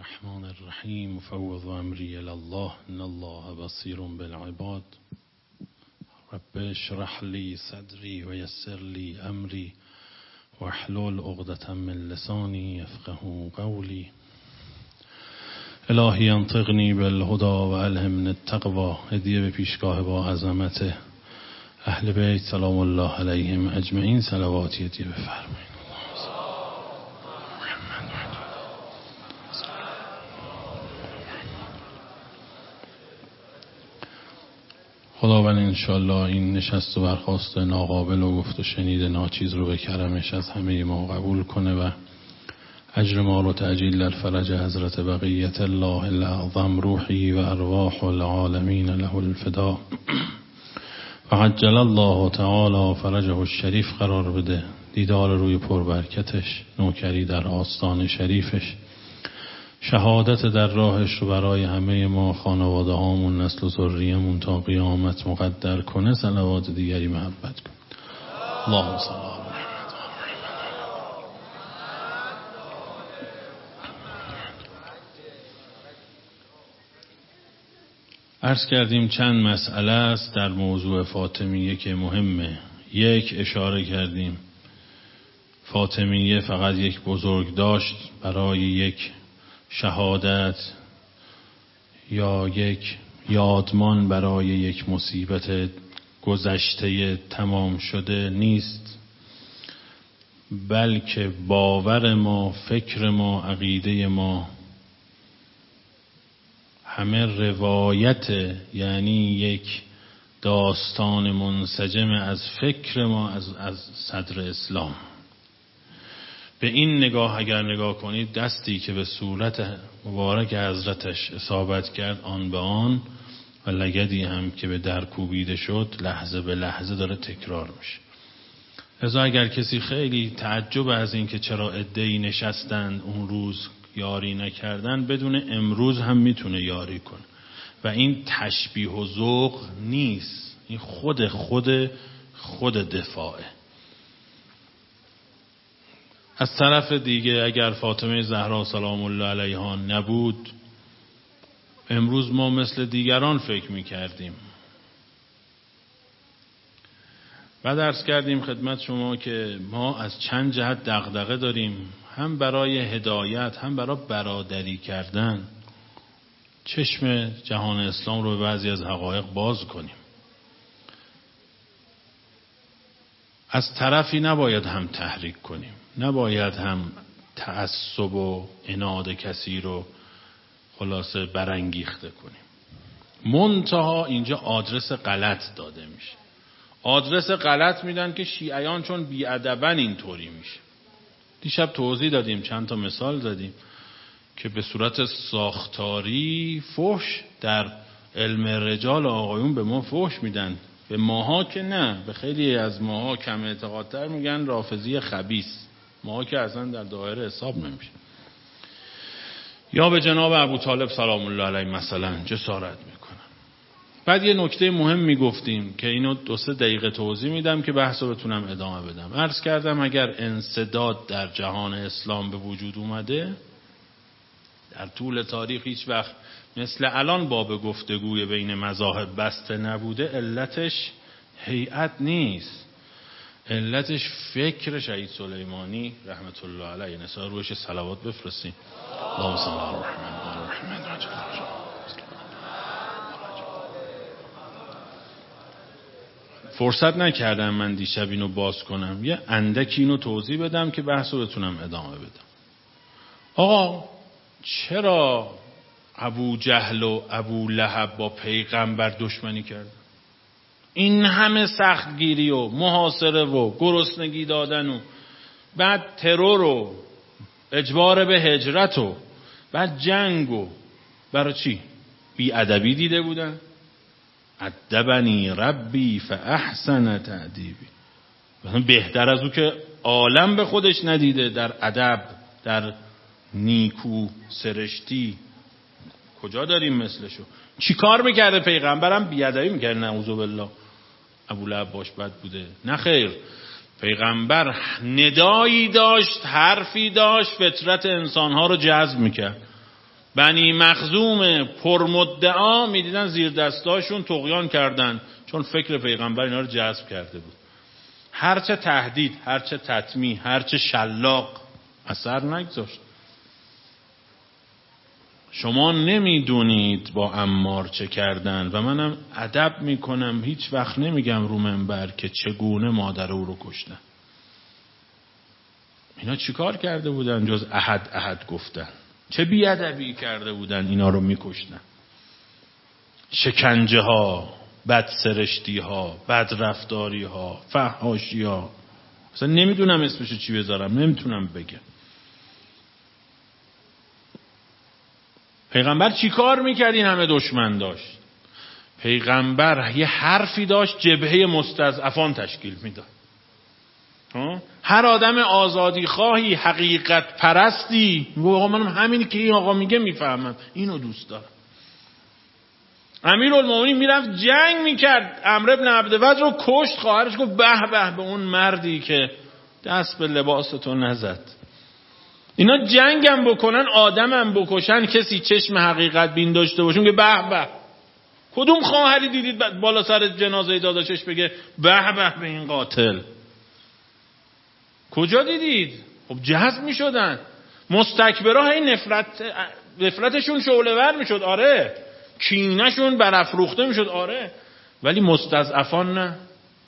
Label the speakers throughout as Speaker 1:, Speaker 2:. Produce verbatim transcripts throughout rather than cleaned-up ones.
Speaker 1: الرحمن الرحیم فوض امری الی الله ان الله بصیر بالعباد رب اشرح لی صدری و یسر لی امری واحلل عقدة من لسانی یفقهوا قولی الهی انطقنی بالهدی و الهمنی التقوی. هدیه به پیشگاه با عظمت اهل بیت سلام الله علیهم اجمعین صلواتی هدیه بفرمایید. خداوند انشالله این نشست و برخاست ناقابل و گفت و شنید ناچیز رو به کرمش از همه ما قبول کنه و اجر ما رو تعجیل در فرج حضرت بقیت الله الاعظم روحی و ارواح العالمین له الفدا و عجل الله تعالی فرجه الشریف قرار بده. دیدار روی پربرکتش، نوکری در آستان شریفش، شهادت در راهش رو برای همه ما، خانواده هامون، نسل و ذریه‌مون تا قیامت مقدر کنه. صلوات دیگری محبت کن. اللهم صل علی محمد. عرض کردیم چند مسئله است در موضوع فاطمیه که مهمه. یک، اشاره کردیم فاطمیه فقط یک بزرگ داشت برای یک شهادت یا یک یادمان برای یک مصیبت گذشته تمام شده نیست، بلکه باور ما، فکر ما، عقیده ما همه روایت، یعنی یک داستان منسجم از فکر ما از, از صدر اسلام. به این نگاه اگر نگاه کنید، دستی که به صورت مبارک حضرتش اصابت کرد آن به آن و لگدی هم که به در کوبیده شد لحظه به لحظه داره تکرار میشه. لذا اگر کسی خیلی تعجب از این که چرا عده‌ای نشستند اون روز یاری نکردن، بدون امروز هم میتونه یاری کنه و این تشبیه و ذوق نیست، این خود خود خود دفاعه. از طرف دیگه اگر فاطمه زهرا سلام الله علیها نبود، امروز ما مثل دیگران فکر میکردیم. بعد عرض کردیم خدمت شما که ما از چند جهت دغدغه داریم، هم برای هدایت، هم برای برادری کردن، چشم جهان اسلام رو به بعضی از حقایق باز کنیم. از طرفی نباید هم تحریک کنیم، نباید هم تعصب و عناد کسی رو خلاصه برانگیخته کنیم. منتها اینجا آدرس غلط داده میشه. آدرس غلط میدن که شیعیان چون بی‌ادبن اینطوری میشه. دیشب توضیح دادیم، چند تا مثال زدیم که به صورت ساختاری فحش در علم رجال آقایون به ما فحش میدن، به ماها که نه، به خیلی از ماها کم اعتقادتر میگن رافضی خبیث، ماها که اصلا در دایره حساب نمیشه. یا به جناب ابو طالب سلام الله علیه مثلا جسارت میکنن. بعد یه نکته مهم میگفتیم که اینو دو سه دقیقه توضیح میدم که بحث رو بتونم ادامه بدم. عرض کردم اگر انسداد در جهان اسلام به وجود اومده، در طول تاریخ هیچ وقت مثل الان باب گفتگوی بین مذاهب بسته نبوده. علتش هیئت نیست، علتش فکر شهید سلیمانی رحمت الله علیه. نسا روش صلوات بفرستیم. اللهم صل علی محمد. فرصت نکردم من دیشب اینو باز کنم، یه اندکی اینو توضیح بدم که بحث رو بتونم ادامه بدم. آقا چرا ابو جهل و ابو لهب با پیغمبر دشمنی کردن؟ این همه سختگیری و محاصره و گرسنگی دادن و بعد ترور و اجبار به هجرت و بعد جنگ و برای چی؟ بی ادبی دیده بودن؟ ادبنی ربی فاحسن تأدیبی. بهتر از او که عالم به خودش ندیده در ادب، در نیکو سرشتی، کجا داریم مثلشو؟ چی کار میکرده پیغمبرم؟ بیادبی میکرده؟ نعوذ بالله. ابو لهب باش بد بوده؟ نه خیر، پیغمبر ندایی داشت، حرفی داشت، فطرت انسانها رو جذب میکرد. بنی مخزوم پرمدعا میدیدن زیر دستاشون طغیان کردن، چون فکر پیغمبر اینا رو جذب کرده بود. هرچه تهدید، هرچه تطمیع، هرچه شلاق اثر نگذاشت. شما نمیدونید با عمار چه کردن و منم ادب میکنم، هیچ وقت نمیگم رو منبر که چگونه مادر او رو کشتن. اینا چیکار کرده بودن جز احد احد گفتن؟ چه بیادبی کرده بودن اینا رو میکشتن؟ شکنجه ها، بد سرشتی ها، بد رفتاری ها، فحاشی ها، اصلا نمیدونم اسمشو چی بذارم، نمیتونم بگم. پیغمبر چی کار میکرد این همه دشمن داشت؟ پیغمبر یه حرفی داشت جبهه مستضعفان تشکیل میداد. هر آدم آزادی خواهی، حقیقت پرستی، آقا منم همینی که این آقا میگه میفهمم، اینو دوست دارم. امیرالمومنین میرفت جنگ میکرد، عمرو ابن عبدود رو کشت، خواهرش گفت به به به اون مردی که دست به لباس تو نزد. اینا جنگم بکنن، آدمم بکشن، کسی چشم حقیقت بین داشته باشون که به به. کدوم خواهری دیدید بالا سر جنازه داداشش بگه به به به این قاتل؟ کجا دیدید؟ خب جذب می شدن. مستکبرها این نفرت نفرتشون شعله ور می شد، آره، کینهشون برافروخته می شد، آره، ولی مستضعفان نه.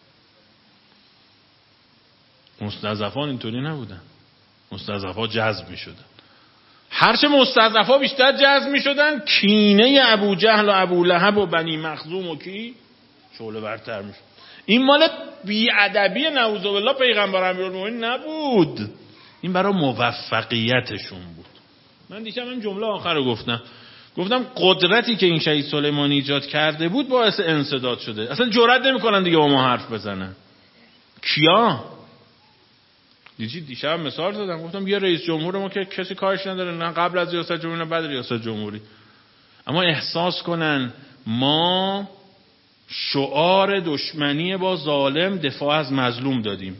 Speaker 1: مستضعفان اینطوری نبودن. مستضعفا جذب می شدن. هرچه مستضعفا بیشتر جذب می شدن، کینه ابو جهل و ابو لهب و بنی مخزوم و کی شعله ورتر می شد. این مال بی‌ادبی نعوذ بالله پیغمبر امیرالمومنین نبود، این برای موفقیتشون بود. من دیشب این جمله آخر رو گفتم، گفتم قدرتی که این شهید سلیمانی ایجاد کرده بود باعث انسداد شده. اصلا جرئت نمی‌کنن دیگه با ما حرف بزنن. کیا؟ دیدی دیشب مثال زدم، گفتم بیا رئیس جمهور ما که کسی کارش نداره، نه قبل از ریاست جمهوری نه بعد ریاست جمهوری، اما احساس کنن ما شعار دشمنی با ظالم، دفاع از مظلوم دادیم.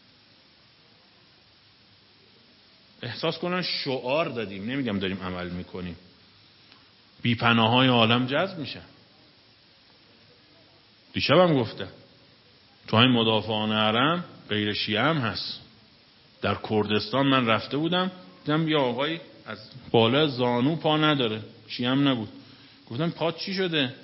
Speaker 1: احساس کنن شعار دادیم، نمیگم داریم عمل میکنیم. بی‌پناهای عالم جذب میشن. دیشبم گفتم تو این مدافعان حرم غیر شیعه هم هست. در کردستان من رفته بودم، دیدم یه آقای از بالا زانو پا نداره، شیعه هم نبود. گفتم پات چی شده؟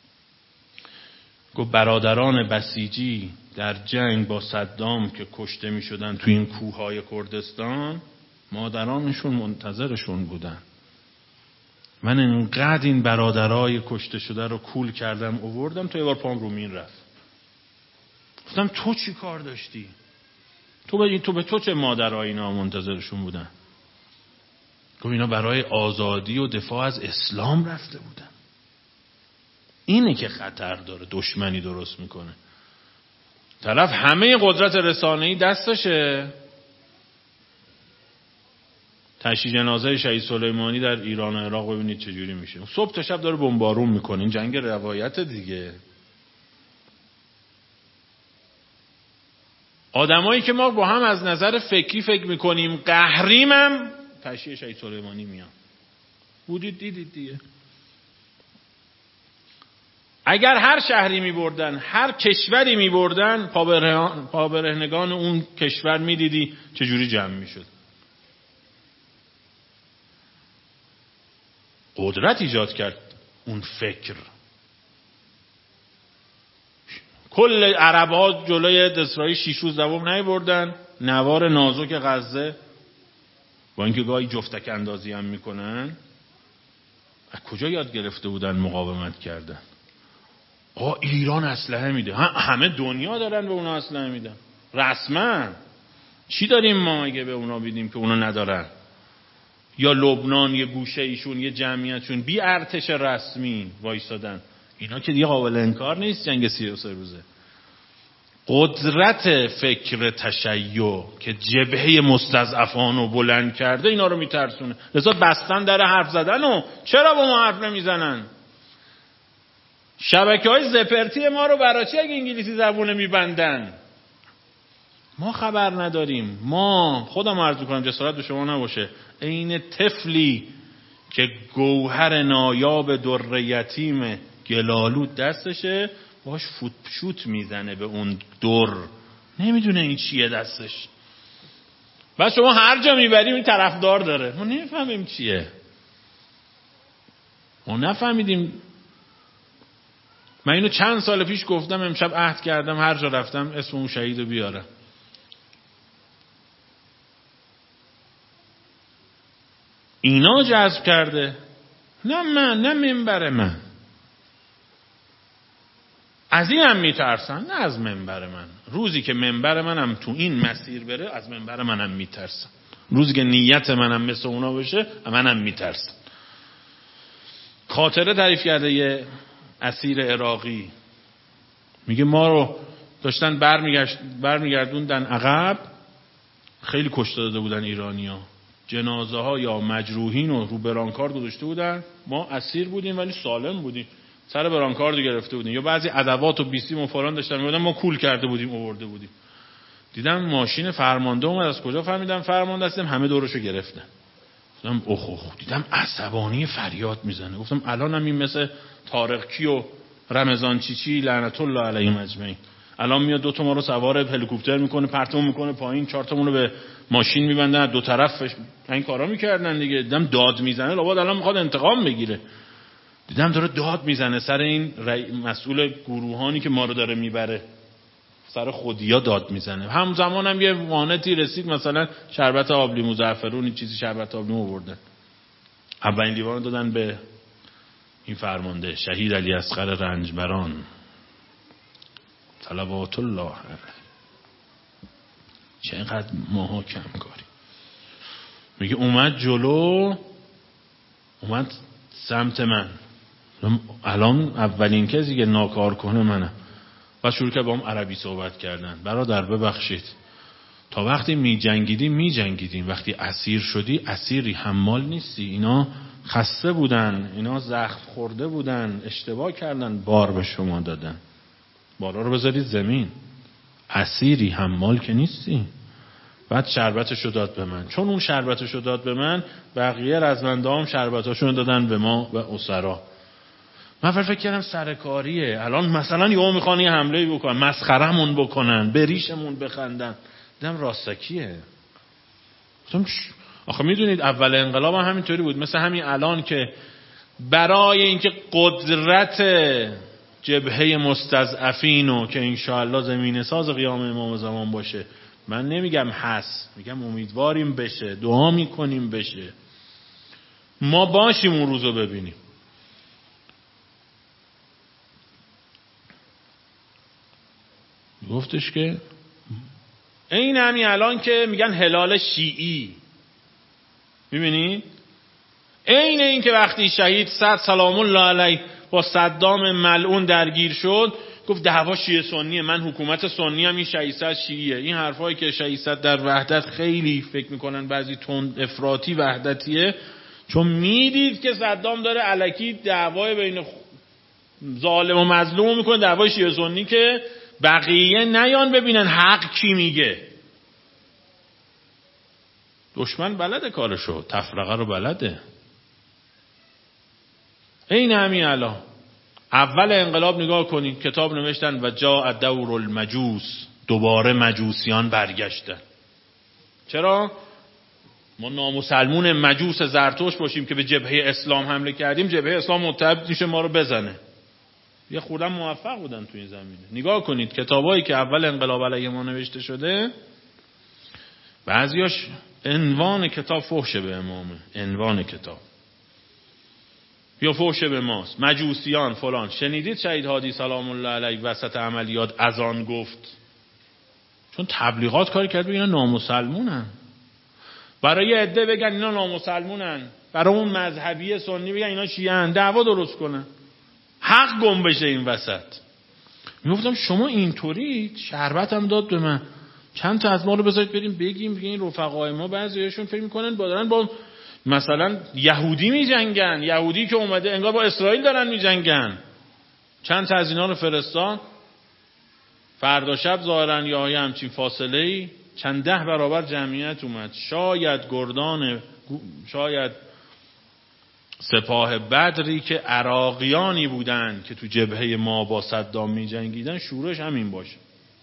Speaker 1: گفت برادران بسیجی در جنگ با صدام که کشته می شدن تو این کوههای کردستان، مادرانشون منتظرشون بودن. من انقدر این برادرای کشته شده رو کول کردم آوردم تا یه بار پام رو مین رفت. گفتم تو چی کار داشتی؟ تو به تو به تو چه مادرای اینا منتظرشون بودن؟ گفت اینا برای آزادی و دفاع از اسلام رفته بودن. اینه که خطر داره، دشمنی درست میکنه. طرف همه قدرت رسانه‌ای دستشه. تشییع جنازه شهید سلیمانی در ایران و عراق ببینید چجوری میشه. صبح تا شب داره بمبارون میکنه. این جنگ روایت دیگه. آدمایی که ما با هم از نظر فکری فکر میکنیم قهریمم، تشییع شهید سلیمانی میان. بودید دیدید دیگه. اگر هر شهری می بردن، هر کشوری می بردن، پابرهنگان اون کشور می دیدی چجوری جمع می شد. قدرت ایجاد کرد اون فکر. کل عرب ها جلوی دسرای شیشوز دوم نمی بردن، نوار نازک غزه با اینکه گاهی جفتک اندازی هم می کنن. از کجا یاد گرفته بودن مقاومت کردن؟ آه ایران اسلحه میده، همه دنیا دارن به اونا اسلحه میدن رسما. چی داریم ما اگه به اونا بدیم که اونا ندارن؟ یا لبنان یه گوشه ایشون یه جمعیتشون بی ارتش رسمی وایسادن. اینا که دیگه قابل انکار نیست. جنگ سی و سه روزه قدرت فکر تشیع که جبهه مستضعفان رو بلند کرده اینا رو میترسونه. لذا بستن در حرف زدن و چرا با ما حرف نمیزنن؟ شبکه های زپرتی ما رو برای چی اگه انگلیسی زبونه میبندن؟ ما خبر نداریم. ما خودم عرض کنم جسارت به شما نباشه، عین طفلی که گوهر نایاب در یتیم گلالود دستشه، باش فوت شوت میزنه به اون در، نمیدونه این چیه دستش. و شما هر جا میبریم این طرفدار داره، ما نمیفهمیم چیه، ما نفهمیدیم. من اینو چند سال پیش گفتم، امشب عهد کردم هر جا رفتم اسم اون شهیدو بیارم. اینا جذب کرده، نه من، نه منبر من. از این هم میترسن، نه از منبر من. روزی که منبر منم تو این مسیر بره، از منبر منم میترسن. روزی که نیت منم مثل اونا بشه، منم میترسن. خاطره تعریف کرده یه اسیر عراقی، میگه ما رو داشتن برمیگشت برمیگردوندن عقب، خیلی کشته داده بودن ایرانیا، جنازه ها یا مجروحین رو رو برانکارد گذاشته بودن، ما اسیر بودیم ولی سالم بودیم، سر برانکارد گرفته بودیم، یا بعضی ادوات و بیسیم و فلان داشتن میبودن، ما کول کرده بودیم آورده بودیم. دیدم ماشین فرمانده اومد، از کجا فهمیدم فرمانده هستیم، همه دورشو گرفتن. گفتم اوه اوه، دیدم عصبانی فریاد میزنه. گفتم الانم این مثل طارق کی و رمضان چیچی لعنت الله علیهم اجمعین، الان میاد دو تا ما رو سوار هلیکوپتر میکنه، پرتمون میکنه پایین، چهار تامون رو به ماشین میبندن، دو طرفش این کارا میکردن دیگه. دیدم داد میزنه، لابد الان میخواد انتقام بگیره. دیدم داره داد میزنه سر این مسئول گروهانی که ما رو داره میبره، سر خودیا داد میزنه. هم زمان هم یه وانتی رسید، مثلا شربت آبلیمو زعفرون چیزی شربت آبلیمو آوردن، اولین لیوان دادن به این فرمانده شهید علی اصغر رنجبران صلوات الله علیه. چقدر ماها کم کاری. میگه اومد جلو، اومد سمت من، الان اولین کسی که ناکار کنه منم. و شروع کرد با هم عربی صحبت کردن. برادر ببخشید، تا وقتی می جنگیدیم می جنگیدیم، وقتی اسیر شدی اسیری حمال نیستی. اینا خسته بودن، اینا زخم خورده بودن، اشتباه کردن، بار به شما دادن، بارا رو بذارید زمین، اسیری حمال که نیستی. بعد شربتشو داد به من. چون اون شربتشو داد به من، بقیه رزمنده هم شربتاشون دادن به ما و اسرا. من فکر کردم سرکاریه، الان مثلا یهو میخوان یه حمله بکنن، مسخرمون بکنن، بریشمون بخندن. دیدم راستکیه. گفتم آخه میدونید اول انقلاب هم همینطوری بود، مثل همین الان که برای اینکه قدرت جبهه مستضعفینو که انشاءالله زمینه ساز قیام امام زمان باشه، من نمیگم هست، میگم امیدواریم بشه، دعا میکنیم بشه، ما باشیم اون روزو ببینیم. گفتش که این همین الان که میگن هلال شیعی، میبینی؟ این این که وقتی شهید صد سلام الله علیه با صدام ملعون درگیر شد، گفت دعوا شیعه سنیه، من حکومت سنی هم، این شهید صد شیعیه. این حرفایی که شهید صد در وحدت خیلی فکر میکنن بعضی تند افراطی وحدتیه، چون میدید که صدام داره الکی دعوای بین ظالم و مظلوم میکنه، دعوای شیعه سنی، که بقیه نیان ببینن حق کی میگه. دشمن بلده کارشو، تفرقه رو بلده. این همین الان اول انقلاب نگاه کنید، کتاب نوشتن و جاء دور المجوس، دوباره مجوسیان برگشتن. چرا؟ ما نامسلمون مجوس زرتشت باشیم که به جبهه اسلام حمله کردیم، جبهه اسلام متحد میشه ما رو بزنه. یه خوردن موفق بودن تو این زمینه. نگاه کنید کتابایی که اول انقلاب علیه ما نوشته شده، بعضیاش عنوان کتاب فحش به امامه، عنوان کتاب یا فحش به ماست، مجوسیان فلان. شنیدید شهید هادی سلام الله علیه وسط عملیات اذان گفت؟ چون تبلیغات کاری کرد اینا نامسلمونن، برای عده بگن اینا نامسلمونن، برای اون مذهبی سنی بگن اینا شیعه‌ان، دعوا درست کنن، حق گم بشه این وسط. میگفتم شما اینطوری شربت هم داد به من، چند تا از ما رو بذارید بریم بگیم که این رفقای ما بعضیاشون فکر میکنن با دارن با مثلا یهودی میجنگن، یهودی که اومده انگار با اسرائیل دارن میجنگن. چند تا از اینا رو فرستان، فردا شب ظاهرا یا یه همچین فاصله‌ای چند ده برابر جمعیت اومد. شاید گردان، شاید سپاه بدری که عراقیانی بودن که تو جبهه ما با صدام می جنگیدن شورش همین باشه.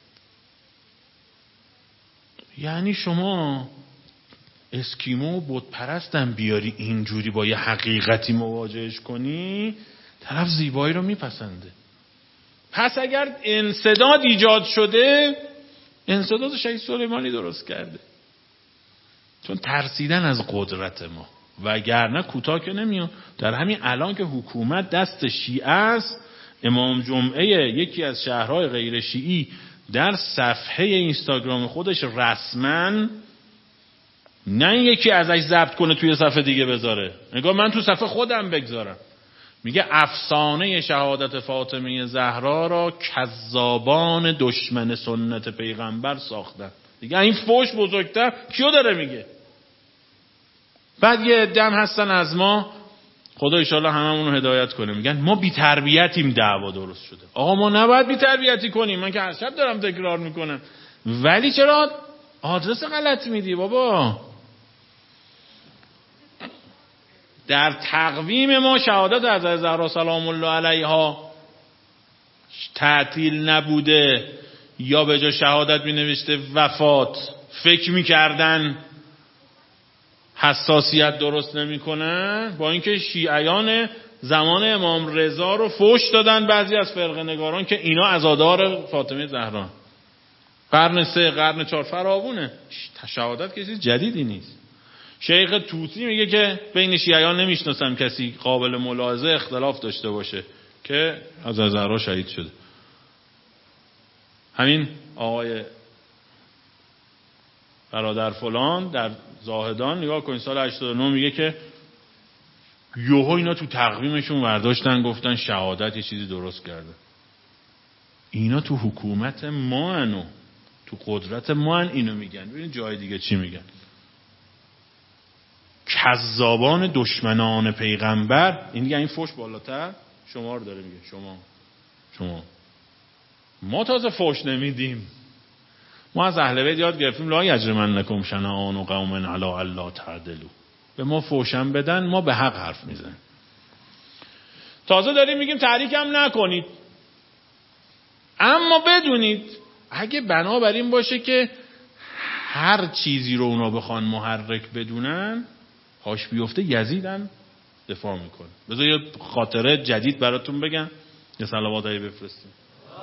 Speaker 1: یعنی شما اسکیمو و بت پرستن بیاری اینجوری با یه حقیقتی مواجهش کنی، طرف زیبایی رو میپسنده. پس اگر انسداد ایجاد شده، انسداد شهید سلیمانی درست کرده، چون ترسیدن از قدرت ما. وگرنه کوتاه که نمیان. در همین الان که حکومت دست شیعه است، امام جمعه یکی از شهرهای غیر شیعی در صفحه اینستاگرام خودش رسما، نه یکی ازش ضبط کنه توی صفحه دیگه بذاره، نگاه من تو صفحه خودم بگذارم، میگه افسانه شهادت فاطمه زهرا را کذابان دشمن سنت پیغمبر ساختن. دیگه این فوش بزرگتر کیو داره میگه؟ بعد یه دم هستن از ما، خدا ایشالله هممون رو هدایت کنه، میگن ما بی تربیتیم دعوا درست شده. آقا ما نباید بی تربیتی کنیم، من که هر شب دارم تکرار میکنم، ولی چرا آدرس غلط میدی بابا؟ در تقویم ما شهادت حضرت زهرا سلام الله علیها تعطیل نبوده، یا به جا شهادت می نوشته وفات، فکر میکردن حساسیت درست نمی کنن، با اینکه شیعیان زمان امام رضا رو فوش دادن بعضی از فرقه نگاران که اینا عزادار فاطمه زهرا. قرن سه قرن چهار فراوونه، شهادت که چیز جدیدی نیست. شیخ طوسی میگه که بین شیعیان نمیشناسم کسی قابل ملاحظه اختلاف داشته باشه که از زهرا شهید شده. همین آقای برادر فلان در زاهدان نگاه کنید سال هشتاد و نه میگه که یوهو اینا تو تقویمشون برداشتن گفتن شهادت یه چیزی درست کرده. اینا تو حکومت ما هنو، تو قدرت ما هن اینو میگن. ببینید جای دیگه چی میگن؟ کذابان دشمنان پیغمبر. این دیگه این فوش بالاتر شما رو داره میگه. شما شما ما تازه فوش نمیدیم. ما از اهل بیت یاد گرفتیم لا یجرمنکم شنآن قوم علی الا تعدلوا. به ما فوشم بدن ما به حق حرف میزنیم. تازه داریم میگیم تحریک هم نکنید. اما بدونید اگه بنابر این باشه که هر چیزی رو اونا بخوان محرک بدونن، هاش بیفته یزیدم دفاع میکنه. بذار یه خاطره جدید براتون بگم، یه صلواتایی بفرستیم.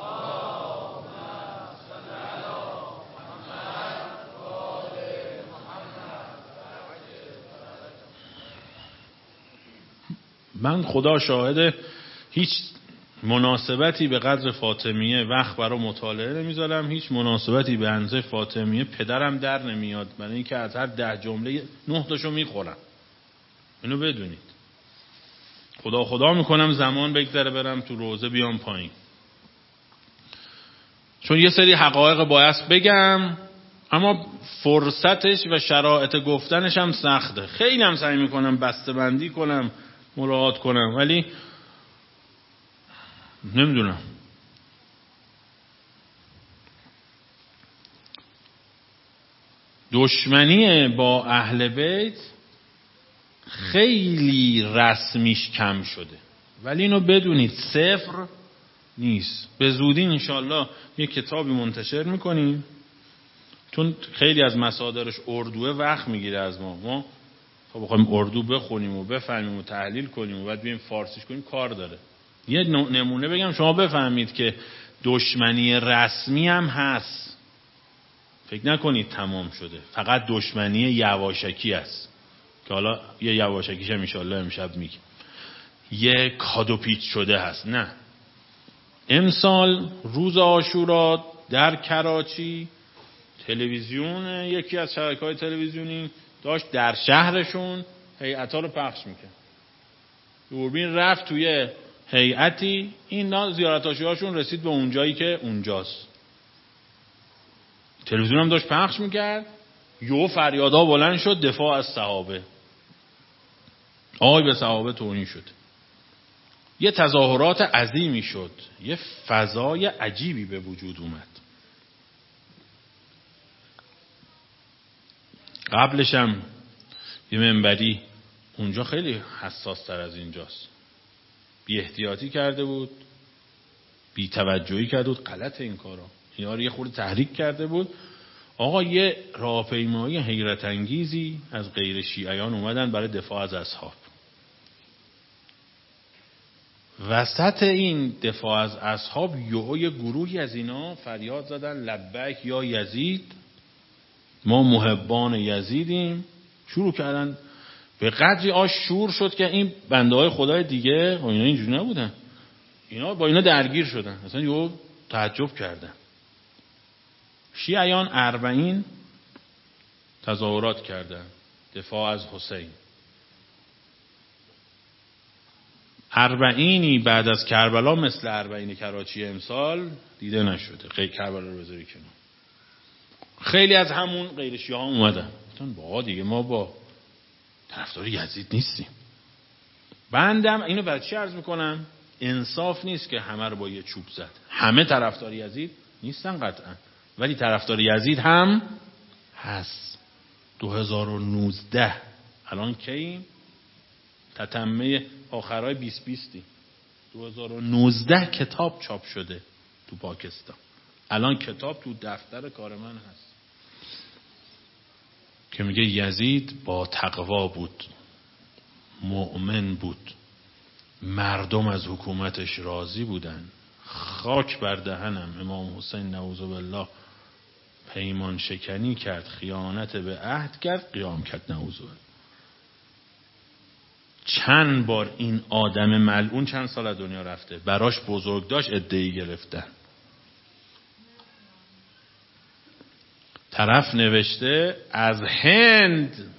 Speaker 1: من خدا شاهده هیچ مناسبتی به قدر فاطمیه وقت برای مطالعه نمیذارم، هیچ مناسبتی به اندازه فاطمیه پدرم در نمیاد، برای اینکه از هر ده جمله نه تاشو میخورم. اینو بدونید. خدا خدا میکنم زمان بگذره برم تو روزه بیام پایین، چون یه سری حقایق باید بگم، اما فرصتش و شرایط گفتنش هم سخته. خیلی هم سعی میکنم بسته بندی کنم، مراعات کنم، ولی نمیدونم. دشمنی با اهل بیت خیلی رسمیش کم شده، ولی اینو بدونید صفر نیست. به زودی انشالله یه کتابی منتشر میکنیم، چون خیلی از مصادرش اردوه وقت میگیره از ما. ما تا بخوایم اردو بخونیم و بفهمیم و تحلیل کنیم و بعد بیایم فارسیش کنیم کار داره. یه نمونه بگم شما بفهمید که دشمنی رسمی هم هست. فکر نکنید تمام شده، فقط دشمنی یواشکی است که حالا یه یواشکیش هم انشالله امشب میگیم. یه کادو پیچ شده هست. نه، امسال روز عاشورا در کراچی تلویزیون، یکی از شبکه‌های تلویزیونی داشت در شهرشون هیئت‌ها رو پخش میکرد. دوربین رفت توی هیئتی، این زیارت‌هاشون رسید به اونجایی که اونجاست. تلویزیون هم داشت پخش میکرد، یهو فریادا بلند شد دفاع از صحابه. آی به صحابه توهین شد. یه تظاهرات عظیمی شد، یه فضای عجیبی به وجود اومد. قبلش هم یه منبری اونجا خیلی حساس تر از اینجاست. بی احتیاطی کرده بود، بی توجهی کرده بود، غلط این کارا. اینا رو یه خورده تحریک کرده بود. آقا یه راهپیمایی حیرت انگیزی از غیر شیعیان اومدن برای دفاع از اصحاب. وسط این دفاع از اصحاب یه گروهی از اینا فریاد زدن لبیک یا یزید، ما محبان یزیدیم. شروع کردن به قدری آش شور شد که این بنده های خدای دیگه اینا اینجوری نبودن، اینا با اینا درگیر شدن، مثلا یه تعجب کردن. شیعیان اربعین تظاهرات کردن دفاع از حسین. اربعینی بعد از کربلا مثل اربعین کراچی امسال دیده نشده. غیر کربلا رو بذاری کنار. خیلی از همون غیر شیعه ها اومدن گفتن با دیگه ما با طرفدار یزید نیستیم. بندم اینو برای چی عرض میکنم؟ انصاف نیست که همه رو با یه چوب زد. همه طرفدار یزید نیستن قطعا، ولی طرفدار یزید هم هست. دو هزار و نوزده الان کییم؟ تتمه آخرای بیست بیستی. دو هزار و نوزده کتاب چاپ شده تو پاکستان. الان کتاب تو دفتر کار من هست که میگه یزید با تقوا بود، مؤمن بود، مردم از حکومتش راضی بودن. خاک بر دهنم امام حسین نعوذ بالله پیمان شکنی کرد، خیانت به عهد کرد، قیام کرد نعوذ بالله. چند بار این آدم ملعون چند سال از دنیا رفته، براش بزرگ داشت ادعی گرفتن. طرف نوشته از هند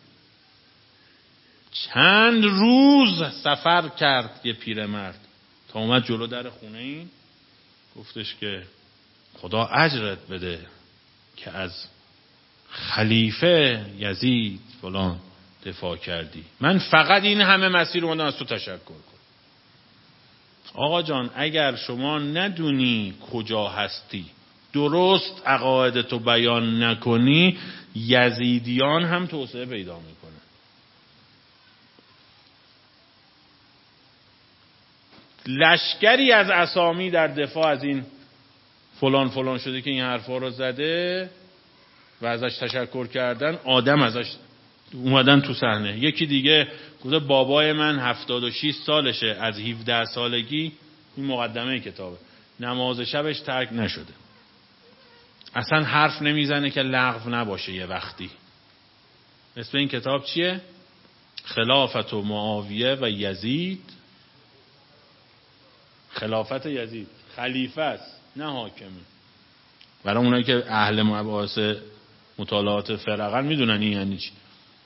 Speaker 1: چند روز سفر کرد یه پیرمرد تا اومد جلو در خونه این، گفتش که خدا اجرت بده که از خلیفه یزید فلان دفاع کردی، من فقط این همه مسیر اومدم از تو تشکر کنم. آقا جان اگر شما ندونی کجا هستی، درست عقایدتو بیان نکنی، یزیدیان هم توسعه پیدا میکنن. لشکری از اسامی در دفاع از این فلان فلان شده که این حرفا رو زده و ازش تشکر کردن، آدم ازش اومدن تو صحنه. یکی دیگه گفته بابای من هفتاد و شش سالشه، از هفده سالگی، این مقدمه کتابه، نماز شبش ترک نشده، اصلا حرف نمیزنه که لغو نباشه یه وقتی. اسم این کتاب چیه؟ خلافت و معاویه و یزید. خلافت یزید خلیفه است نه حاکمه. برای اونایی که اهل مباحث مطالعات فرقن میدونن این یعنی چی.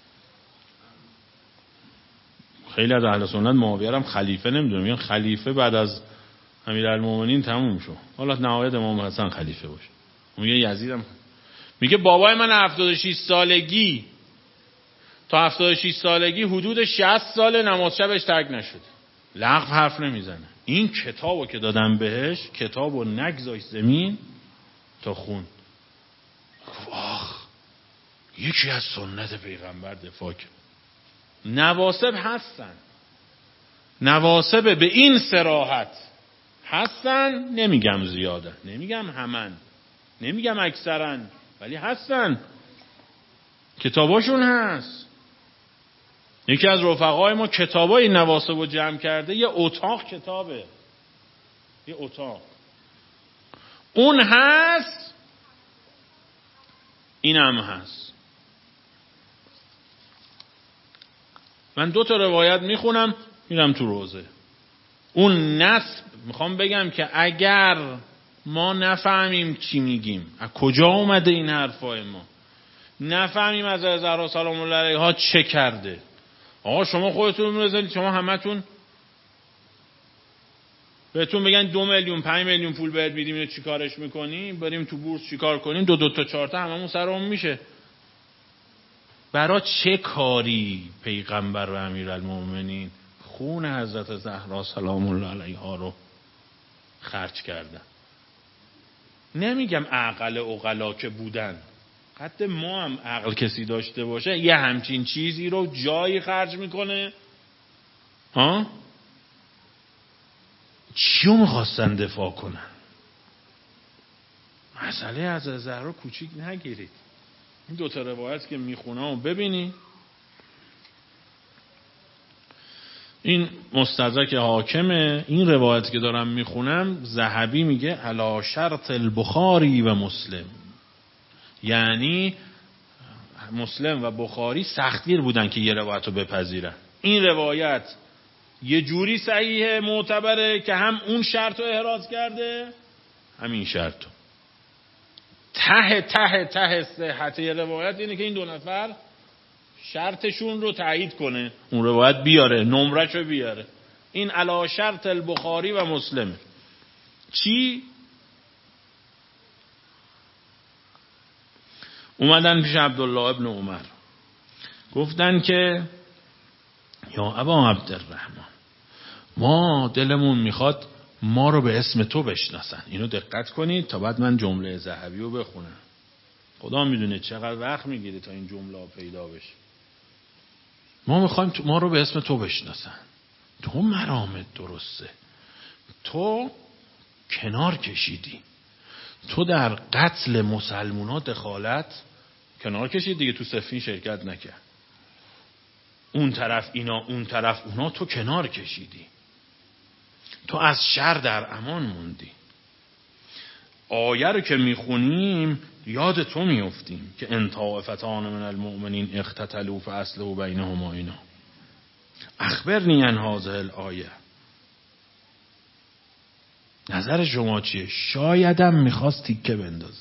Speaker 1: خیلی از اهل سنت معاویه هم خلیفه نمیدونن، میگن خلیفه بعد از امیرالمومنین تموم شد، حالا نهایت امام حسن خلیفه باشه. میگه یزیدم میگه بابای من هفتاد و شش سالگی تا هفتاد و شش سالگی حدود شصت سال نماز شبش ترک نشده، لغو حرف نمیزنه. این کتابو که دادم بهش، کتابو نگذاشت زمین تا خون. آخ یکی از سنت پیغمبر دفاع کرد. نواسب هستن، نواسب به این صراحت هستن، نمیگم زیاده، نمیگم همن، نمیگم اکثرن، ولی هستن، کتاباشون هست. یکی از رفقای ما کتابای نواسب رو جمع کرده، یه اتاق کتابه، یه اتاق اون هست، این هم هست. من دو تا روایت میخونم میرم تو روزه. اون نسب میخوام بگم که اگر ما نفهمیم چی میگیم، از کجا اومده این حرفای ما، نفهمیم از زهرا سلام الله علیها چه کرده. آقا شما خودتون می‌رزید، شما همتون بهتون بگن دو میلیون پنج میلیون پول بهت میدیم، اینو چیکارش میکنی؟ بریم تو بورس چیکار کنیم؟ دو دو تا چهار تا هممون سرمون میشه. برای چه کاری پیغمبر و امیرالمومنین خون حضرت زهرا سلام الله علیها رو خرج کردن؟ نمیگم عقل عقلا که بودن، حتی ما هم عقل کسی داشته باشه یه همچین چیزی رو جایی خرج میکنه ها؟ چیو میخواستن دفاع کنن؟ مسئله از زهرا کوچیک نگیرید. این دوتا روایت که میخونم و ببینی، این مستدرک حاکمه. این روایت که دارم میخونم ذهبی میگه علی شرط البخاری و مسلم، یعنی مسلم و بخاری سختگیر بودن که یه روایت رو بپذیرن. این روایت یه جوری صحیحه معتبره که هم اون شرط رو احراز کرده همین شرط رو. ته ته ته صحت یه روایت اینه که این دو نفر شرطشون رو تایید کنه، اون روایت بیاره، نمرش رو بیاره. این علی شرط البخاری و مسلم. چی؟ اومدن پیش عبدالله ابن عمر گفتن که یا ابا عبدالرحمن، ما دلمون میخواد ما رو به اسم تو بشناسن. اینو دقت کنید تا بعد من جمله ذهبی رو بخونم. خدا میدونه چقدر وقت میگیره تا این جمله ها پیدا بشه. ما میخوایم ما رو به اسم تو بشناسن. تو مرامت درسته، تو کنار کشیدی، تو در قتل مسلمونا دخالت کنار کشید دیگه، تو صفین شرکت نکرد. اون طرف اینا اون طرف اونا، تو کنار کشیدی، تو از شر در امان موندی. آیه رو که میخونیم یاد تو میافتیم که ان طائفتان من المؤمنین اقتتلوا فاصلحوا بینهما. اینا اخبرنی عن هذه الآیه، نظر شما چیه؟ شایدم میخواست تیکه بندازه.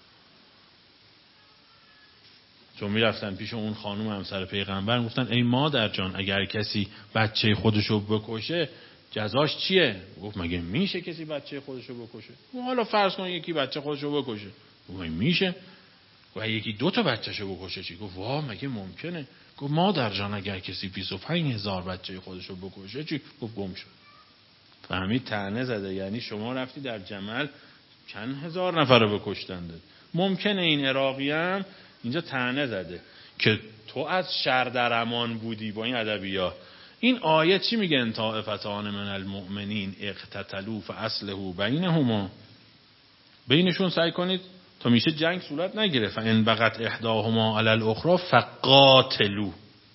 Speaker 1: چون میرفتن پیش اون خانم همسر پیغمبر گفتن ای مادر جان، اگر کسی بچه خودشو بکشه جزاش چیه؟ گفت مگه میشه کسی بچه خودشو بکشه؟ حالا فرض کن یکی بچه خودشو بکشه. گفت مگه میشه؟ و یکی دو تا بچه‌شو بکشه چی؟ گفت واه مگه ممکنه؟ گفت مادر جان اگر کسی بیست و پنج هزار بچه خودشو بکشه چی؟ گفت گم شد. فهمید طعنه زده، یعنی شما رفتی در جمل چند هزار نفر رو بکشتند. ممکنه این عراقی هم اینجا طعنه زده که تو از شر در امان بودی با این ادبیات. این آیه چی میگه؟ ان طائفتان من المؤمنین اقتتلوا فاصلحوا بینهما، بینشون سعی کنید تا میشه جنگ صورت نگیره. فان بغت احداهما علی الاخرى فقاتلوا،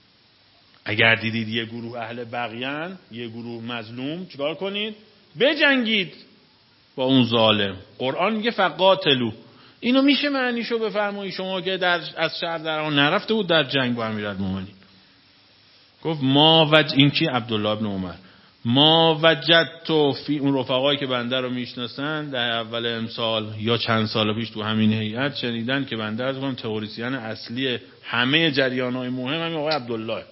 Speaker 1: اگر دیدید یه گروه اهل بغیان، یه گروه مظلوم، چیکار کنید؟ بجنگید با اون ظالم. قرآن میگه فقاتلوا. اینو میشه معنیشو بفرمایید شما که در از شر در اون نرفته بود در جنگ با امیرالمومنین؟ گفت ما وج این کی؟ عبدالله ابن عمر. ما وجدت فی، اون رفقایی که بنده رو میشناسن در اول امسال یا چند سال پیش تو همین هیئت شنیدن که بنده از گفتم تئوریسین اصلی همه جریان‌های مهم همین آقای عبدالله.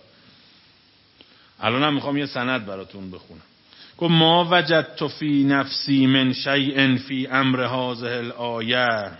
Speaker 1: الان هم میخوام یه سند براتون بخونم. گفت ما وجدت فی نفسی من شیء فی امر هذه الآیه،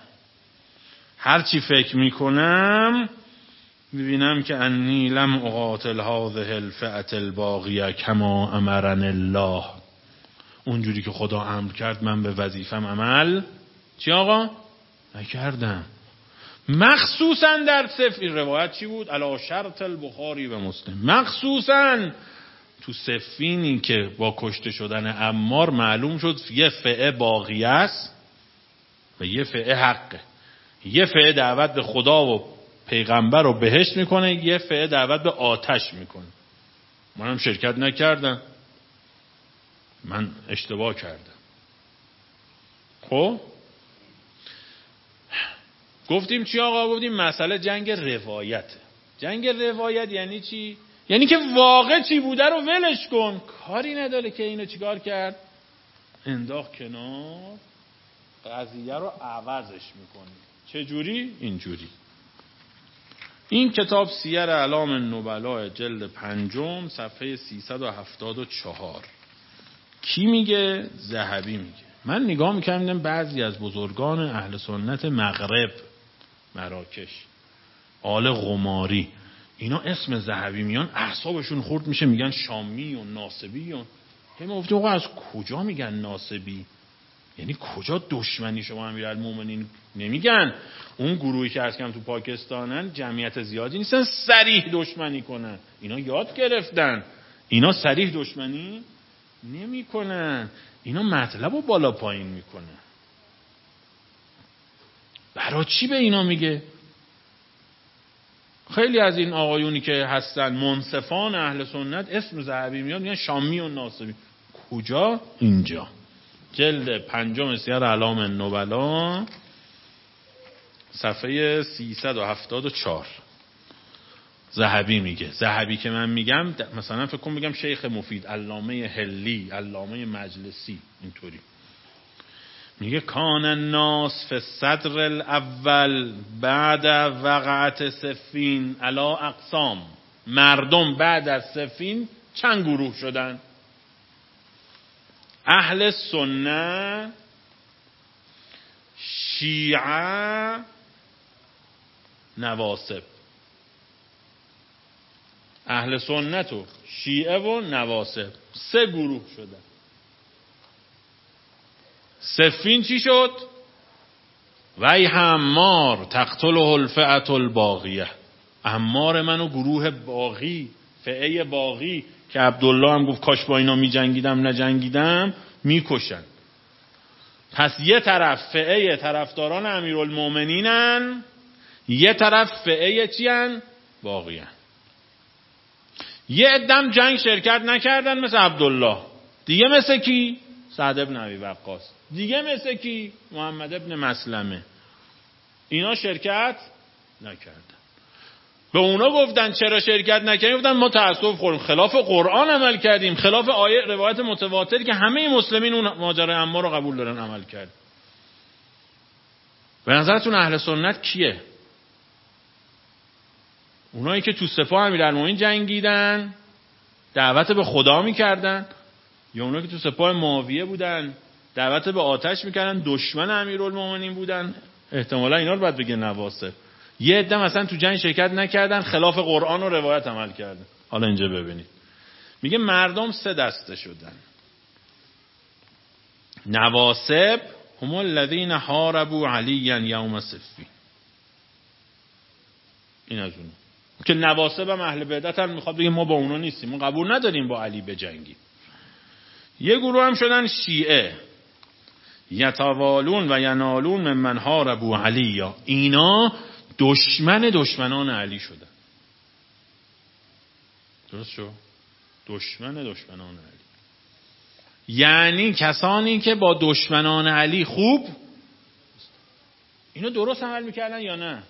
Speaker 1: هر چی فکر میکنم میبینم که انی لم اقاتل هذه الفئه الباغیه کما امرن الله، اونجوری که خدا امر کرد من به وظیفم عمل چی آقا نکردم. مخصوصا در صفین، روایت چی بود؟ علی شرط البخاری و مسلم. مخصوصا تو صفینی که با کشته شدن عمار معلوم شد یه فئه باغیه است و یه فئه حقه. یه فئه دعوت به خدا و پیغمبر رو بهشت میکنه، یه فئه دعوت به آتش میکنه. منم شرکت نکردم، من اشتباه کردم. خب گفتیم چی آقا؟ گفتیم مسئله جنگ روایته. جنگ روایت یعنی چی؟ یعنی که واقع چی بوده رو ولش کن، کاری نداره که اینو چیکار کرد، انداخت کنار، قضیه رو عوضش میکنی. چه جوری؟ اینجوری. این کتاب سیر اعلام النبلاء جلد پنجم صفحه سیصد و هفتاد و چهار. کی میگه؟ ذهبی میگه. من نگاه میکردم بعضی از بزرگان اهل سنت مغرب، مراکش، آل قماری، اینا اسم ذهبی میان اعصابشون خورد میشه، میگن شامی و ناصبی. و همه گفتم آقا از کجا میگن ناصبی؟ یعنی کجا دشمنی شما امیرالمومنین؟ نمیگن اون گروهی که عرض کردم تو پاکستانن جمعیت زیادی نیستن صریح دشمنی کنن، اینا یاد گرفتن اینا صریح دشمنی نمی کنن، اینا مطلب رو بالا پایین میکنن. برای چی به اینا میگه؟ خیلی از این آقایونی که هستن منصفان اهل سنت اسم ذهبی میاد میگن شامی و ناصبی. کجا؟ اینجا جلد پنجم سیر اعلام النبلا صفحه سیصد و هفتاد و چهار ذهبی میگه. ذهبی که من میگم مثلا فکر کنم میگم شیخ مفید، علامه حلی، علامه مجلسی، اینطوری میگه کان الناس فی الصدر الاول بعد وقعت صفین علی اقسام. مردم بعد از صفین چند گروه شدن؟ اهل سنت، شیعه، نواصب. اهل سنت و شیعه و نواصب سه گروه شدن. صفین چی شد؟ وی حمار تقتله الفئة الباغیه. حمار منو گروه باغی، فئه باغی که عبدالله هم گفت کاش با اینا می جنگیدم نجنگیدم، می کشن. پس یه طرف فئه طرفداران امیرالمومنینن، یه طرف فئه چی هن؟ باغی هن. یه عدم جنگ شرکت نکردن مثل عبدالله، دیگه مثل کی؟ سعد ابن ابی وقاص، دیگه مثل کی؟ محمد ابن مسلمه. اینا شرکت نکردن. به اونا گفتن چرا شرکت نکردیم؟ گفتن ما تأسف خوردیم، خلاف قرآن عمل کردیم، خلاف آیه روایت متواتری که همه مسلمین اون ماجرای عمار رو قبول دارن عمل کرد. به نظرتون اهل سنت کیه؟ اونایی که تو سپاه امیرالمومنین جنگیدن دعوت به خدا میکردن، یا اونایی که تو سپاه معاویه بودن دعوت به آتش میکردن دشمن امیرالمومنین بودن؟ احتمالا اینا رو باید بگه نواصب. یه عده مثلا تو جنگ شرکت نکردن، خلاف قرآن و روایت عمل کردن. حالا اینجا ببینید میگه مردم سه دسته شدن. نواصب هم الذین حاربوا علیا یوم صفین. این از اون که نواصب هم اهل بدعت هم میخواد بگه ما با اونا نیستیم، ما قبول نداریم با علی بجنگیم. یه گروه هم شدن شیعه، یتوالون و ینالون ممن حاربوا علیا. اینا دشمن دشمنان علی شدن. درست شو؟ دشمن دشمنان علی، یعنی کسانی که با دشمنان علی خوب. اینا درست عمل میکردن یا نه؟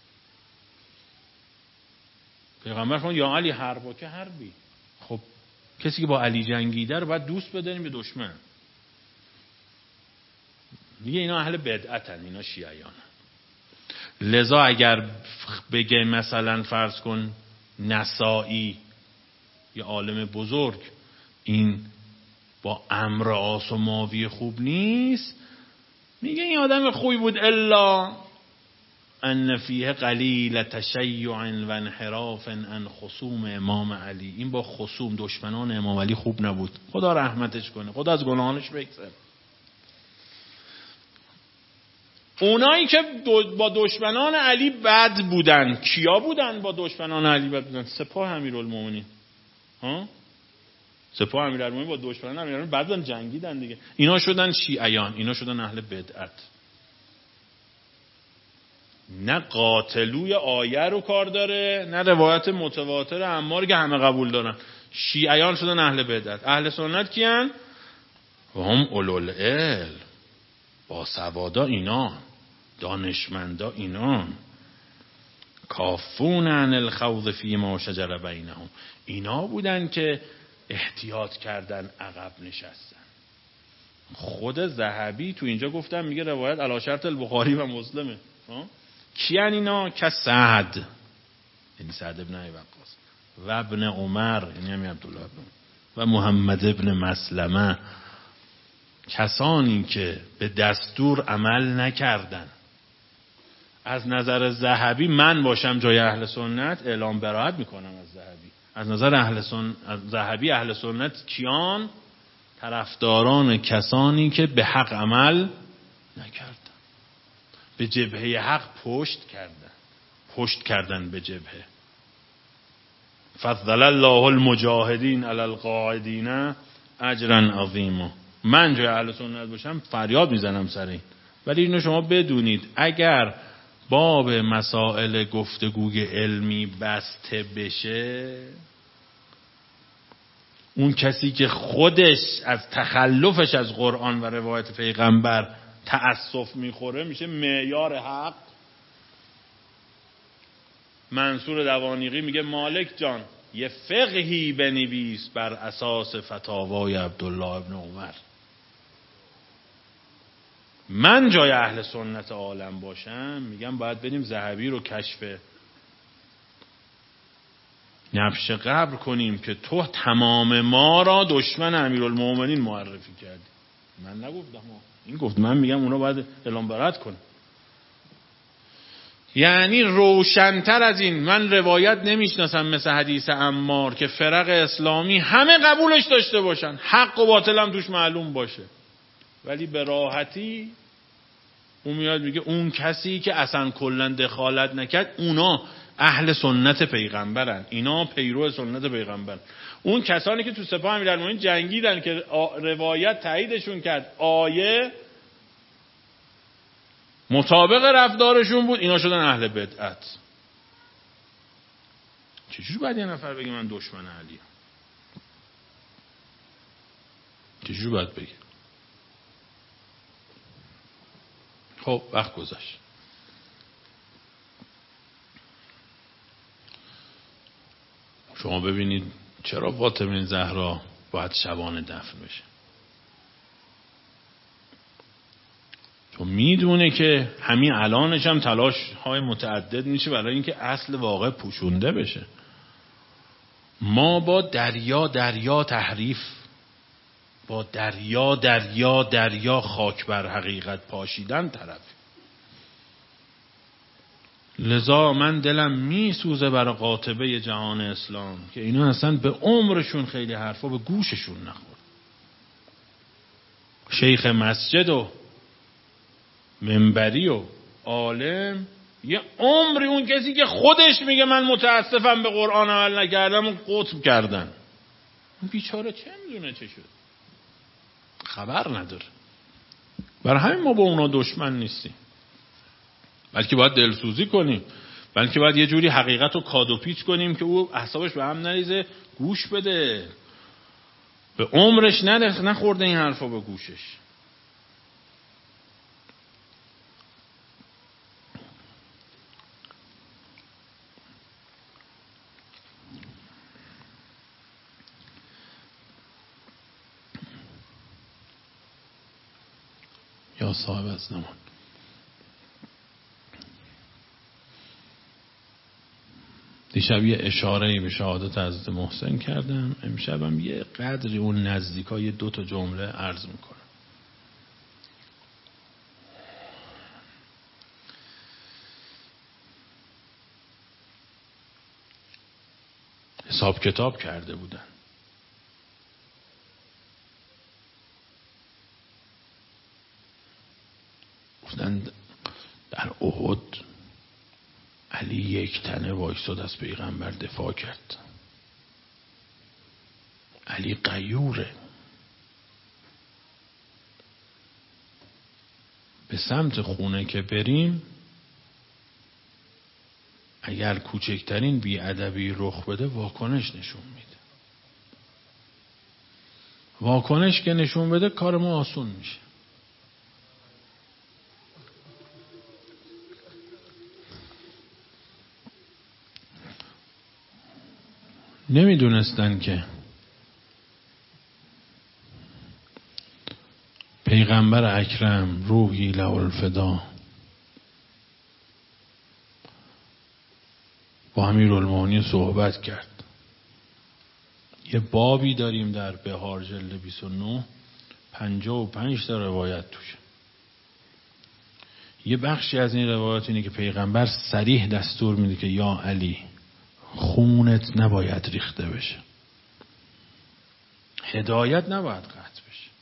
Speaker 1: پیغمبر فرمود یا علی حرب که حربی. خب کسی که با علی جنگیده رو باید دوست بداریم به دشمن. میگه اینا اهل بدعتن، اینا شیعیان. لذا اگر بگه مثلا فرض کن نسائی یا عالم بزرگ این با امر آس و ماوی خوب نیست، میگه این آدم خوبی بود الا ان فیه قلیل تشیع و انحراف عن خصوم امام علی. این با خصوم دشمنان امام علی خوب نبود، خدا رحمتش کنه، خدا از گناهانش بگذره. اونایی که با دشمنان علی بد بودن کیا بودن؟ با دشمنان علی بد بودن سپاه امیرالمومنین. ها سپاه امیرالمومنین با دشمنان امیرالمومنین بد بودن، جنگیدن دیگه. اینا شدن شیعیان، اینا شدن اهل بدعت. نه قاتلوی آیه رو کار داره، نه روایت متواتر عمار که همه قبول دارن. شیعیان شدن اهل بدعت. اهل سنت کیان؟ و هم اولوالعلم، با سوادا اینا، دانشمندا اینا، کافون عن الخوض فی ما شجر بینهم. اینا بودن که احتیاط کردن، عقب نشستن. خود ذهبی تو اینجا گفتم میگه روایت علی شرط البخاری و مسلمه. کیان اینا؟ که سعد، یعنی سعد ابن ابی وقاص، و ابن عمر، یعنی همین عبدالله ابن، و محمد ابن مسلمه. کسانی که به دستور عمل نکردن. از نظر ذهبی من باشم جای اهل سنت اعلام براءت میکنم از ذهبی. از نظر اهل سنت ذهبی اهل سنت کیان؟ طرفداران کسانی که به حق عمل نکردن، به جبهه حق پشت کردن، پشت کردن به جبهه. فضل الله المجاهدین علی القاعدین اجرا عظیما. من جای اهل سنت باشم فریاد میزنم سر این. ولی اینو شما بدونید اگر باب مسائل گفتگوی علمی بسته بشه، اون کسی که خودش از تخلفش از قرآن و روایت پیغمبر تأسف میخوره میشه معیار حق. منصور دوانیقی میگه مالک جان یه فقهی بنویس بر اساس فتاوای عبدالله ابن عمر. من جای اهل سنت عالم باشم میگم باید بریم ذهبی رو کشف نبش قبر کنیم که تو تمام ما را دشمن امیرالمومنین معرفی کردی. من نگفتم، این گفت. من میگم اونا باید اعلام برات کنه. یعنی روشن‌تر از این من روایت نمیشناسم مثل حدیث عمار که فرق اسلامی همه قبولش داشته باشن، حق و باطل هم توش معلوم باشه، ولی به راحتی اون میاد میگه اون کسی که اصلا کلا دخالت نکرد اونا اهل سنت پیغمبرن، اینا پیرو سنت پیغمبرن. اون کسانی که تو سپاه امیرالمومنین جنگیدن که روایت تاییدشون کرد، آیه مطابق رفتارشون بود، اینا شدن اهل بدعت. چجوری باید یه نفر بگه من دشمن علیم؟ چجوری باید بگه؟ خب وقت گذشت. شما ببینید چرا فاطمه زهرا باید شبانه دفن بشه. چون میدونه که همین الانش هم تلاش های متعدد میشه برای اینکه اصل واقع پوشونده بشه. ما با دریا دریا تحریف، با دریا دریا دریا خاک بر حقیقت پاشیدن طرف. لذا من دلم میسوزه برای قاطبه جهان اسلام که اینا اصلا به عمرشون خیلی حرفا به گوششون نخورد. شیخ مسجد و منبری و عالم یه عمری اون کسی که خودش میگه من متاسفم به قرآن عمل نکردم اون قطب کردن. اون بیچاره چه میدونه چه شد؟ خبر نداره. برای همین ما با اونا دشمن نیستیم، بلکه باید دلسوزی کنیم، بلکه باید یه جوری حقیقت رو کاد و پیچ کنیم که او اعصابش به هم نریزه، گوش بده. به عمرش نده نخورده این حرفا به گوشش. یا صاحب از زمان. دیشب یه اشاره‌ای به شهادت حضرت محسن کردم، امشبم یه قدری اون نزدیکای دو تا جمله عرض میکنم. حساب کتاب کرده بودن. گفتن در احد علی یک تنه وایساد از پیغمبر دفاع کرد. علی غیوره. به سمت خونه که بریم اگر کوچکترین بی‌ادبی رخ بده واکنش نشون میده. واکنش که نشون بده کار ما آسون میشه. نمیدونستن که پیغمبر اکرم روحی له الفدا با امیرالمومنین صحبت کرد. یه بابی داریم در بهار جلد بیست و نه، پنجاه و پنج تا روایت توشه. یه بخشی از این روایت اینه که پیغمبر صریح دستور میده که یا علی خونت نباید ریخته بشه، هدایت نباید قطع بشه.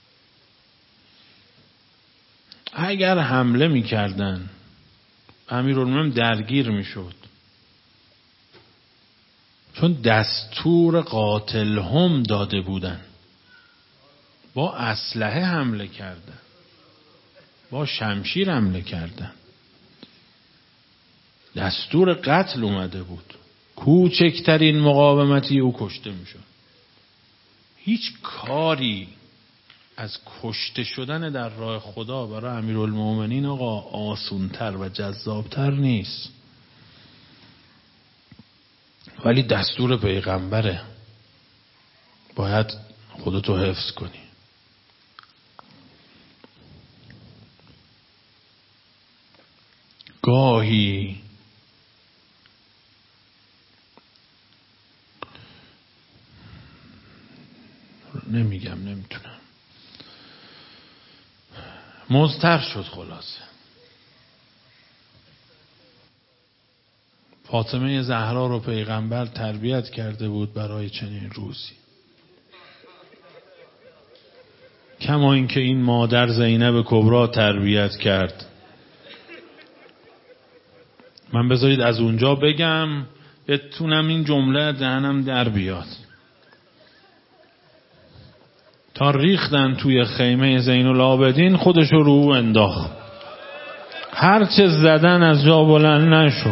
Speaker 1: اگر حمله میکردن امیرالمومنین درگیر میشد، چون دستور قاتل هم داده بودن، با اسلحه حمله کردن، با شمشیر حمله کردن، دستور قتل اومده بود. کوچکترین مقاومتی او کشته میشد. هیچ کاری از کشته شدن در راه خدا برای امیرالمومنین آقا آسونتر و جذابتر نیست. ولی دستور پیغمبره، باید خودتو حفظ کنی. گاهی نمیگم، نمیتونم، مضطر شد. خلاصه فاطمه زهرا رو پیغمبر تربیت کرده بود برای چنین روزی، کما اینکه این مادر زینب کبرا تربیت کرد. من بذارید از اونجا بگم بتونم این جمله دهنم در بیاد. تا ریختن توی خیمه زین العابدین، خودش رو رو انداخت، هرچه زدن از جا بلند نشو.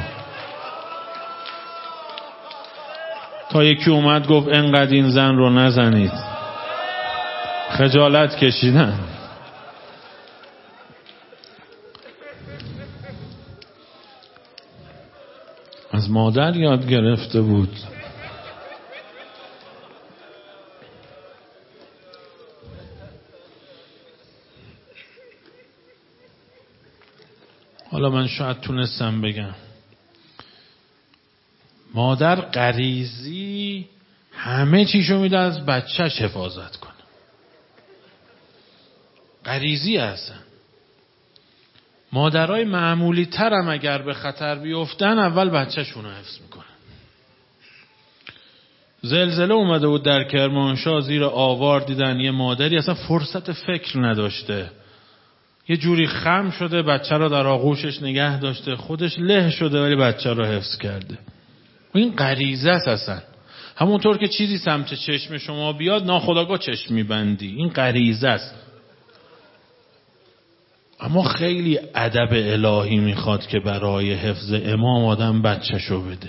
Speaker 1: تا یکی اومد گفت انقدر این زن رو نزنید، خجالت کشیدن. از مادر یاد گرفته بود. حالا من شاید تونستم بگم مادر غریزی همه چیشو میده از بچهش حفاظت کنه. غریزی هستن. مادرای معمولی ترم اگر به خطر بیفتن اول بچه‌شون رو حفظ میکنن. زلزله اومده بود در کرمانشاه، زیر آوار دیدن یه مادری اصلا فرصت فکر نداشته، یه جوری خم شده، بچه رو در آغوشش نگه داشته، خودش له شده ولی بچه رو حفظ کرده. این غریزه است اصلا. همونطور که چیزی سمت چشم شما بیاد ناخودآگاه چشم میبندی، این غریزه است. اما خیلی ادب الهی میخواد که برای حفظ امام آدم بچه‌شو بده.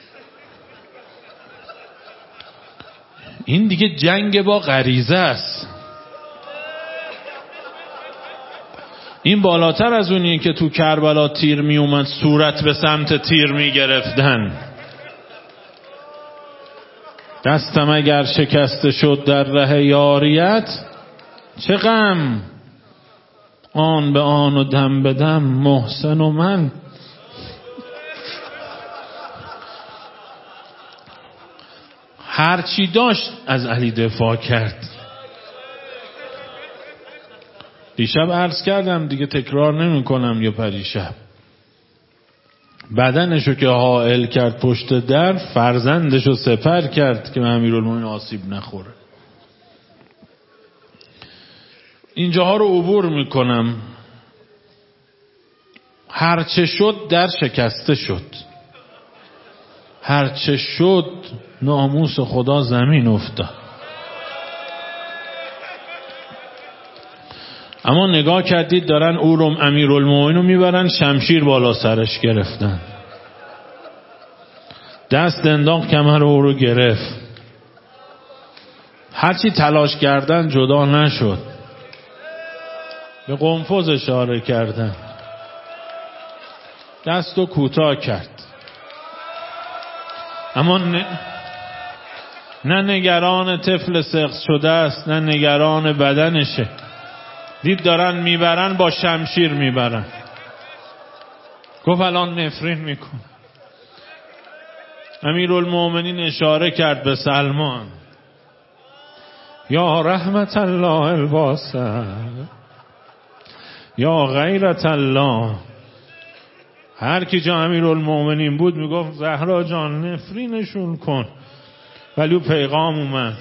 Speaker 1: این دیگه جنگ با غریزه است. این بالاتر از اونیه که تو کربلا تیر می اومد صورت به سمت تیر می گرفتن. دستم اگر شکسته شد در ره یاریت، چه غم آن به آن و دم به دم محسن و من. هرچی داشت از علی دفاع کرد. دیشب عرض کردم دیگه تکرار نمی کنم یا پریشب، بدنشو که حائل کرد پشت در، فرزندشو سپر کرد که امیرالمومنین آسیب نخوره. اینجاها رو عبور میکنم. هرچه شد در شکسته شد، هرچه شد ناموس خدا زمین افتاد. اما نگاه کردید دارن او رو امیرالمومنین رو میبرن، شمشیر بالا سرش گرفتن، دست انداخت کمر او رو گرفت. هرچی تلاش کردن جدا نشد. به قنفذ اشاره کردن، دست رو کوتاه کرد. اما نه, نه نگران طفل سقط شده است، نه نگران بدنشه. دید دارن میبرن، با شمشیر میبرن. گفت الان نفرین میکن. امیرالمومنین اشاره کرد به سلمان، یا رحمت الله الواسع، یا غیرت الله. هر کی جا امیرالمومنین بود میگفت زهرا جان نفرینشون کن، ولی او پیغام اومد.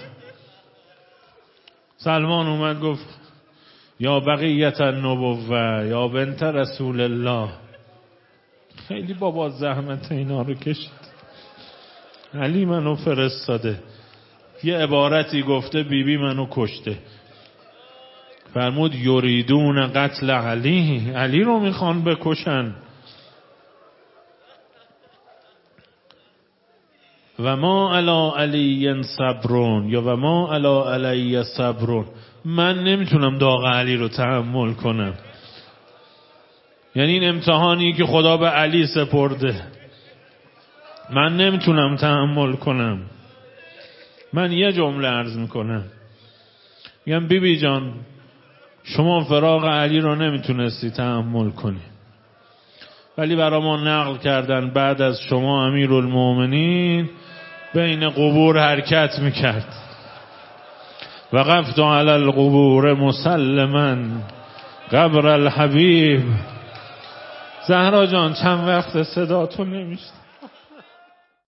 Speaker 1: سلمان اومد گفت یا بقیت النبوه، یا بنت رسول الله. خیلی بابا زحمت اینا رو کشید. علی منو فرستاده. یه عبارتی گفته بیبی بی منو کشته. فرمود یریدون قتل علی، علی رو میخوان بکشن. و ما علی علی صبرون، یا و ما علی علی صبرون، من نمیتونم داغ علی رو تحمل کنم. یعنی این امتحانی که خدا به علی سپرده من نمیتونم تحمل کنم. من یه جمله عرض میکنم، میگم بی بی جان شما فراق علی رو نمیتونستی تحمل کنی، ولی برای ما نقل کردن بعد از شما امیرالمومنین بین قبور حرکت میکرد. وقفت علی القبور مسلما قبر الحبیب. زهرا جان چند وقت صداتو نمیشت.